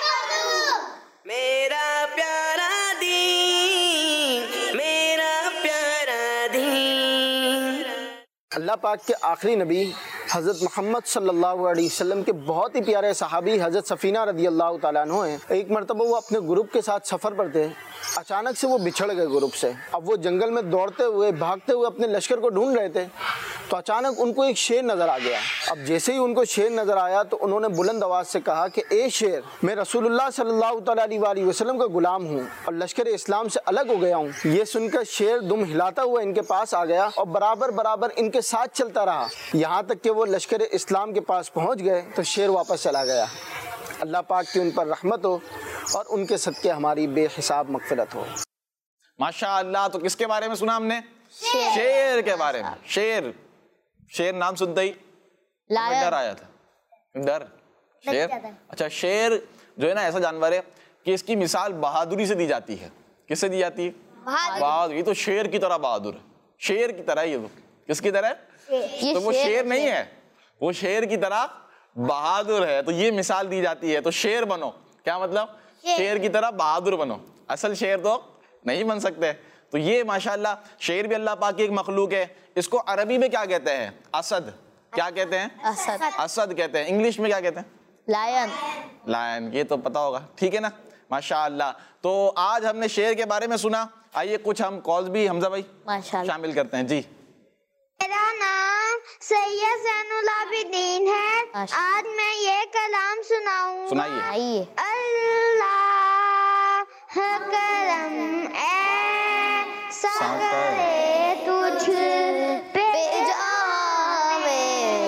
मेरा प्यारा दीन, मेरा प्यारा दीन। अल्लाह पाक के आखिरी नबी हज़रत मोहम्मद सल्लल्लाहु अलैहि वसल्लम के बहुत ही प्यारे सहाबी हज़रत सफ़ीना रदी अल्लाह ताला अन्हु हैं। एक मरतबा वो अपने ग्रुप के साथ सफ़र पर थे, अचानक से वो बिछड़ गए ग्रुप से। अब वो जंगल में दौड़ते हुए, भागते हुए अपने लश्कर को ढूंढ रहे थे, तो अचानक उनको एक शेर नज़र आ गया। अब जैसे ही उनको शेर नज़र आया तो उन्होंने बुलंद आवाज़ से कहा कि ए शेर, मैं रसूलुल्लाह सल्लल्लाहु अलैहि वसल्लम का गुलाम हूँ और लश्कर इस्लाम से अलग हो गया हूँ। ये सुनकर शेर दुम हिलाता हुआ इनके पास आ गया और बराबर बराबर इनके साथ चलता रहा, यहाँ तक कि वो लश्कर इस्लाम के पास पहुँच गए तो शेर वापस चला गया। अल्लाह पाक की उन पर रहमत हो और उनके सदके हमारी बेहिसाब मग़फ़िरत हो। माशाअल्लाह। तो किसके बारे में सुना हमने? शेर के बारे में। शेर नाम सुनते ही डर आया था। डर शेर। अच्छा, शेर जो है ना ऐसा जानवर है कि इसकी मिसाल बहादुरी से दी जाती है। किससे दी जाती है? बहादुरी। तो शेर की तरह बहादुर है, शेर की तरह ये। किसकी तरह? तो वो शेर नहीं है, वो शेर की तरह बहादुर है। तो ये मिसाल दी जाती है। तो शेर बनो, क्या मतलब? शेर की तरह बहादुर बनो। असल शेर तो नहीं बन सकते। तो ये माशाअल्लाह शेर भी अल्लाह पाक की एक मखलूक है। इसको अरबी में क्या कहते हैं? असद। क्या कहते हैं? असद कहते हैं। इंग्लिश में क्या कहते हैं? लायन। ये तो पता होगा, ठीक है ना? माशाअल्लाह। तो आज हमने शेर के बारे में सुना। आइए कुछ हम कॉल्स भी हमजा भाई शामिल करते हैं। जी, मेरा नाम सैयद ज़ैनुल आबिदीन है। आज मैं ये कलाम सुनाऊंगा। सुनाइए। अल्लाह करम ऐसा करे तुझ पे जावे,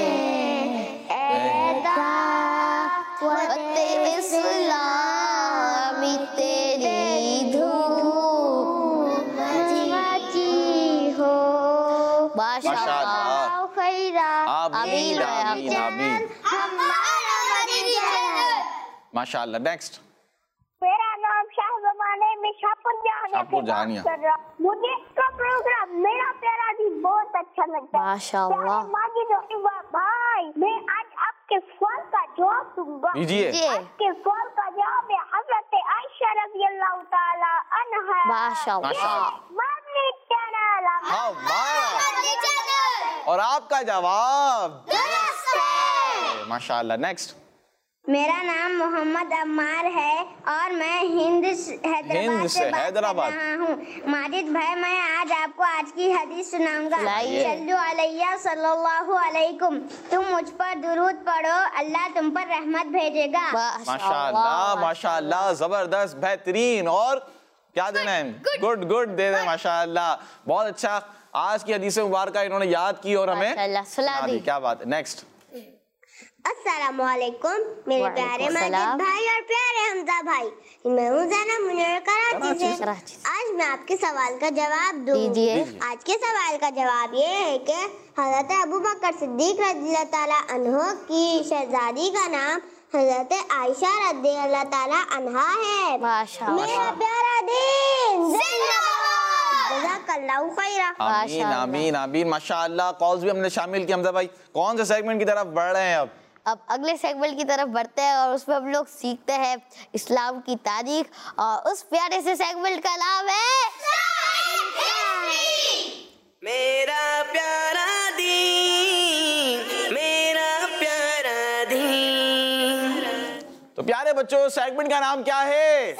इस्लामी तेरी धूप मची हो। माशाअल्लाह। आमीन आमीन आमीन। माशाअल्लाह। नेक्स्ट। मेरा नाम शाहजमाने में शाहपुर जानिया। मुझे इसका प्रोग्राम मेरा प्यारा भी बहुत अच्छा लगता है। माशाअल्लाह। माजिद और इवा भाई, मैं आज आपके सवाल का जवाब दूंगा। दीजिए। आपके सवाल का जवाब है हज़रत आयशा रज़ियल्लाहु ताला अन्हा। माशाअल्लाह। हाँ वाह। और आपका जवाब माशाअल्लाह। नेक्स्ट। मेरा नाम मोहम्मद अम्मार है और मैं हिंद से हैदराबाद रहा हूँ। माजिद भाई, मैं आज आपको आज की हदीस सुनाऊंगा। सल्लु अलैया सल्लल्लाहु अलैकुम। तुम मुझ पर दुरूद पढ़ो, अल्लाह तुम पर रहमत भेजेगा। माशाअल्लाह माशाअल्लाह, जबरदस्त, बेहतरीन। और क्या देना है? गुड गुड दे दे। माशाअल्लाह, बहुत अच्छा। आज की हदीस मुबारक इन्होंने याद की और हमें सुना दी। क्या बात है। नेक्स्ट। अस्सलामु अलैकुम मेरे प्यारे माजिद भाई और प्यारे हमजा भाई, मैं हूँ ज़ैनब मुनीर कराची से। आज मैं आपके सवाल का जवाब दूंगी। आज के सवाल का जवाब ये है कि हज़रत अबू बकर सिद्दीक रज़ियल्लाहु ताला अन्हो की शहज़ादी का नाम हज़रत आयशा रज़ियल्लाहु ताला अन्हा है। मेरा प्यारा दीन जिंदाबाद। जज़ाकल्लाहु खैरा। आमीन आमीन आमीन। माशाअल्लाह। कॉल्स भी हमने शामिल की। हमजा भाई, कौन से सेगमेंट की तरफ बढ़ रहे हैं अब अगले सेगमेंट की तरफ बढ़ते हैं और उसमें हम लोग सीखते हैं इस्लाम की तारीख, और उस प्यारे से सेगमेंट का नाम है मेरा प्यारा दीन, मेरा प्यारा दीन। तो प्यारे बच्चों, सेगमेंट का नाम क्या है?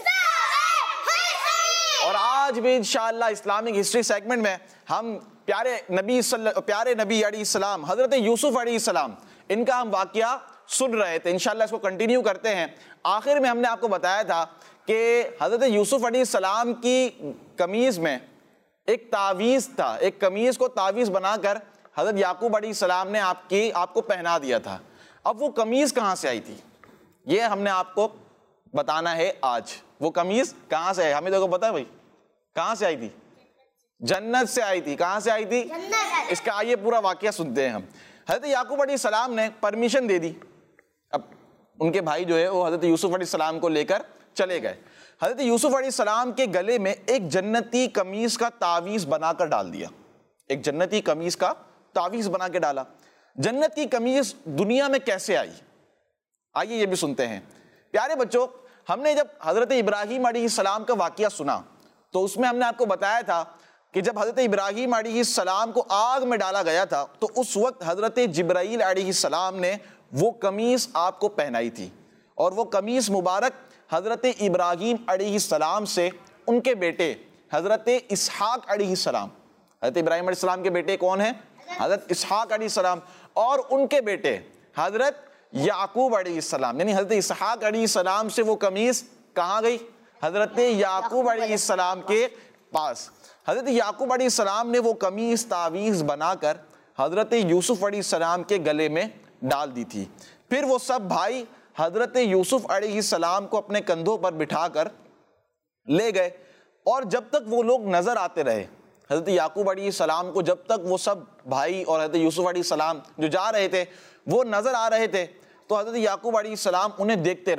और आज भी इंशाअल्लाह इस्लामिक हिस्ट्री सेगमेंट में हम प्यारे नबी अलैहिस्सलाम हजरत यूसुफ अलैहिस्सलाम, इनका हम वाकया सुन रहे थे। इंशाअल्लाह इसको कंटिन्यू करते हैं। आखिर में हमने आपको बताया था कि हजरत यूसुफ अलैहिस्सलाम की कमीज़ में एक तावीज़ था। एक कमीज़ को तावीज़ बनाकर हजरत याकूब अलैहिस्सलाम ने आपको पहना दिया था। अब वो कमीज़ कहाँ से आई थी, ये हमने आपको बताना है आज। वो कमीज़ कहाँ से है? हमें तो पता है भाई, कहाँ से आई थी? जन्नत से आई थी। कहाँ से आई थी? इसका आइए पूरा वाकया सुनते हैं हम। हज़रत याकूब अलैहिस्सलाम ने परमिशन दे दी। अब उनके भाई जो है वो हज़रत यूसुफ अलैहिस्सलाम को लेकर चले गए। हज़रत यूसुफ अलैहिस्सलाम के गले में एक जन्नती कमीज़ का तावीज़ बनाकर डाल दिया। एक जन्नती कमीज़ का तावीज़ बना के डाला। जन्नत की कमीज़ दुनिया में कैसे आई, आइए ये भी सुनते हैं। प्यारे बच्चों, हमने जब हज़रत इब्राहीम अलैहिस्सलाम का वाकया सुना तो उसमें हमने आपको बताया था कि जब हज़रत इब्राहीम अलैहिस्सलाम को आग में डाला गया था तो उस वक्त हज़रत जिब्राईल अलैहिस्सलाम ने वो कमीज़ आपको पहनाई थी। और वो कमीज़ मुबारक हज़रत इब्राहीम अलैहिस्सलाम से उनके बेटे हज़रत इसहाक अलैहिस्सलाम, हज़रत इब्राहीम अलैहिस्सलाम के बेटे कौन हैं? हज़रत इसहाक अलैहिस्सलाम, और उनके बेटे हज़रत याकूब अलैहिस्सलाम, यानी हज़रत इसहाक अलैहिस्सलाम से वो कमीज़ कहाँ गई? हज़रत याकूब अलैहिस्सलाम के पास। हज़रत याकूब अलैहिस्सलाम ने वो कमीज़ तावीज़ बनाकर हज़रत यूसुफ अलैहिस्सलाम के गले में डाल दी थी। फिर वो सब भाई हज़रत यूसुफ अलैहिस्सलाम को अपने कंधों पर बिठाकर ले गए, और जब तक वो लोग नज़र आते रहे, हज़रत याकूब अलैहिस्सलाम को जब तक वो सब भाई और हज़रत यूसुफ अलैहिस्सलाम जो जा रहे थे वो नज़र आ रहे थे, तो हज़रत याकूब अलैहिस्सलाम उन्हें देखते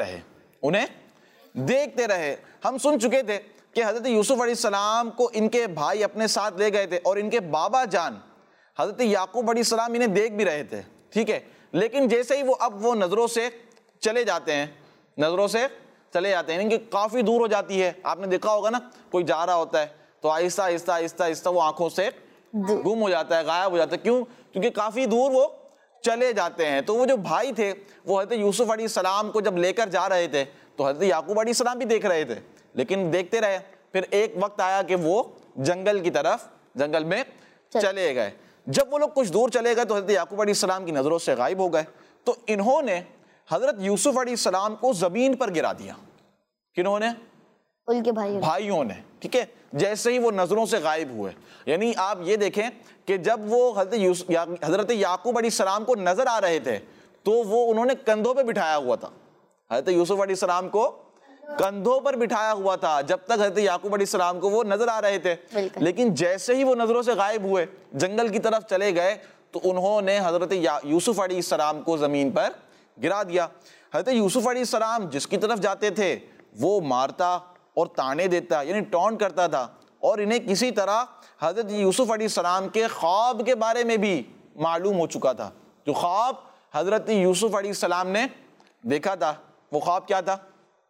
रहे। हम सुन चुके थे कि हज़रत यूसुफ अलैहिस्सलाम को इनके भाई अपने साथ ले गए थे और इनके बाबा जान हज़रत याकूब अलैहिस्सलाम इन्हें देख भी रहे थे, ठीक है। लेकिन जैसे ही वो नज़रों से चले जाते हैं, इनकी काफ़ी दूर हो जाती है। आपने देखा होगा ना, कोई जा रहा होता है तो आहिस्ता आहिस्ता वो आंखों से गुम हो जाता है, गायब हो जाता है। क्यों? क्योंकि काफ़ी दूर वो चले जाते हैं। तो वो जो भाई थे वो हज़रत यूसुफ अलैहिस्सलाम को जब लेकर जा रहे थे तो हज़रत याकूब अलैहिस्सलाम भी देख रहे थे, लेकिन देखते रहे। फिर एक वक्त आया कि वो जंगल में चले गए। जब वो लोग कुछ दूर चले गए तो हज़रत याकूब अलैहिस्सलाम की नज़रों से गायब हो गए। तो इन्होंने हज़रत यूसुफ अलैहिस्सलाम को ज़मीन पर गिरा दिया। किन्होंने? उनके भाइयों ने, ठीक है। जैसे ही वो नजरों से गायब हुए, यानी आप ये देखें कि जब वो हज़रत याकूब अलैहिस्सलाम को नजर आ रहे थे तो वो उन्होंने कंधों पे बिठाया हुआ था। हज़रत यूसुफ अलैहिस्सलाम को कंधों पर बिठाया हुआ था जब तक हज़रत याकूब अलैहिस्सलाम को वो नजर आ रहे थे। लेकिन जैसे ही वो नजरों से गायब हुए, जंगल की तरफ चले गए, तो उन्होंने हज़रत यूसुफ अलैहिस्सलाम को जमीन पर गिरा दिया। हज़रत यूसुफ अलैहिस्सलाम जिसकी तरफ जाते थे वो मारता और ताने देता, यानी टॉन्ट करता था। और इन्हें किसी तरह हज़रत यूसुफ अलैहिस्सलाम के ख्वाब के बारे में भी मालूम हो चुका था। जो ख्वाब हज़रत यूसुफ अलैहिस्सलाम ने देखा था, वो ख्वाब क्या था?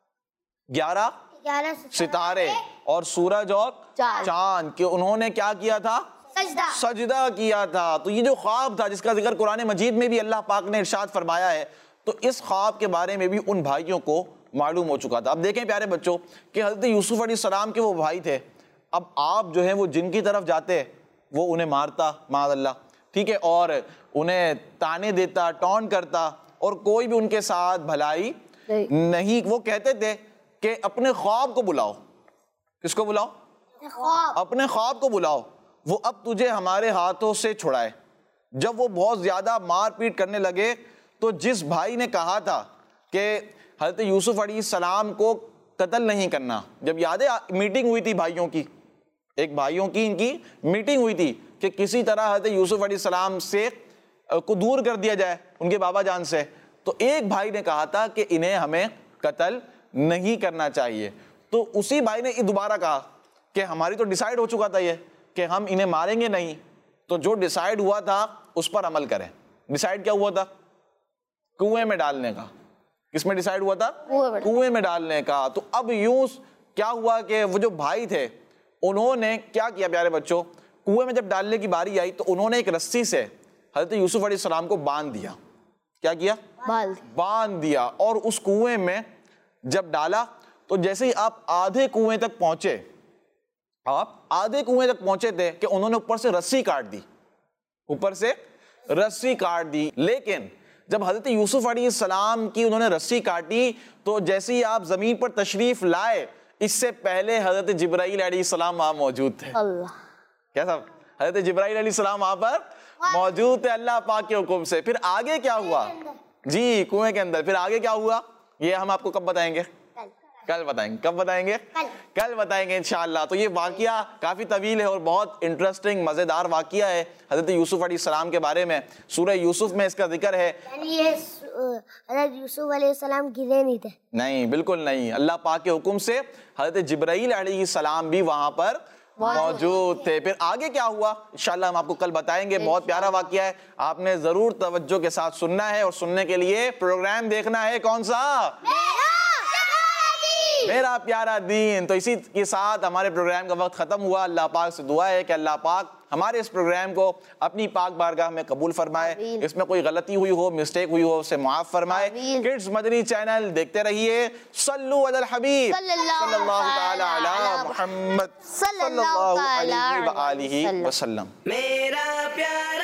11 सितारे और सूरज और चांद के उन्होंने क्या किया था? सजदा किया था। तो ये जो ख्वाब था जिसका जिक्र कुरान मजीद में भी अल्लाह पाक ने इरशाद फरमाया है, तो इस ख्वाब के बारे में भी उन भाइयों को मालूम हो चुका था। अब देखें प्यारे बच्चों कि हज़रत यूसुफ अलैहिस्सलाम के वो भाई थे। अब आप जो है वो जिनकी तरफ जाते वो उन्हें मारता माअल्लाह, ठीक है, और उन्हें ताने देता, टॉन्ट करता, और कोई भी उनके साथ भलाई नहीं। वो कहते थे कि अपने ख्वाब को बुलाओ। किसको बुलाओ? अपने ख्वाब को बुलाओ, वो अब तुझे हमारे हाथों से छुड़ाए। जब वो बहुत ज्यादा मारपीट करने लगे तो जिस भाई ने कहा था कि हज़रत यूसुफ अलैहिस्सलाम को कत्ल नहीं करना, जब याद है मीटिंग हुई थी भाइयों की, एक भाइयों की इनकी मीटिंग हुई थी कि किसी तरह हज़रत यूसुफ अलैहिस्सलाम से को दूर कर दिया जाए उनके बाबा जान से, तो एक भाई ने कहा था कि इन्हें हमें कत्ल नहीं करना चाहिए। तो उसी भाई ने दोबारा कहा कि हमारी तो डिसाइड हो चुका था ये कि हम इन्हें मारेंगे नहीं, तो जो डिसाइड हुआ था उस पर अमल करें। डिसाइड क्या हुआ था? कुएं में डालने का। किसमें डिसाइड हुआ था? कुएं में डालने का। तो अब यूं क्या हुआ कि वो जो भाई थे उन्होंने क्या किया प्यारे बच्चों, कुएं में जब डालने की बारी आई तो उन्होंने एक रस्सी से हज़रत यूसुफ अलैहिस्सलाम को बांध दिया। क्या किया? बांध दिया। और उस कुएं में जब डाला तो जैसे ही आप आधे कुएं तक पहुंचे, आप आधे कुएं तक पहुंचे थे कि उन्होंने ऊपर से रस्सी काट दी, ऊपर से रस्सी काट दी। लेकिन जब हज़रत यूसुफ अलैहिस्सलाम की उन्होंने रस्सी काटी तो जैसे ही आप जमीन पर तशरीफ लाए, इससे पहले हज़रत जिब्राईल अलैहिस्सलाम वहां मौजूद थे। क्या साहब? हज़रत जिब्राईल अलैहिस्सलाम वहां पर मौजूद थे अल्लाह पाक के हुक्म से। फिर आगे क्या हुआ? जी, कुएं के अंदर। फिर आगे क्या हुआ ये हम आपको कब बताएंगे? कल बताएंगे। कब बताएंगे? कल बताएंगे इंशाअल्लाह। तो ये वाकिया काफी तवील है और बहुत इंटरेस्टिंग मजेदार वाकिया है हज़रत यूसुफ अलैहिस्सलाम के बारे में। सूरह यूसुफ में इसका जिक्र है। ये हज़रत यूसुफ अलैहिस्सलाम गिरे नहीं थे? नहीं, बिल्कुल नहीं। अल्लाह पाक के हुक्म से हज़रत जिब्राईल अलैहिस्सलाम भी वहां पर मौजूद थे। फिर आगे क्या हुआ इंशाअल्लाह हम आपको कल बताएंगे। बहुत प्यारा वाकिया है, आपने जरूर तवज्जो के साथ सुनना है और सुनने के लिए प्रोग्राम देखना है। कौन सा? मेरा प्यारा दीन। तो इसी के साथ हमारे प्रोग्राम का वक्त खत्म हुआ। अल्लाह पाक से दुआ है कि अल्लाह पाक हमारे इस प्रोग्राम को अपनी पाक बारगाह में कबूल फरमाए। इसमें कोई गलती हुई हो, मिस्टेक हुई हो, उसे माफ फरमाए। किड्स मदनी चैनल देखते रहिए। सल्लु अलल हबीब सल्लल्लाहु तआला अला मुहम्मद सल्लल्लाहु अलैहि व आलिहि वसल्लम। मेरा प्यारा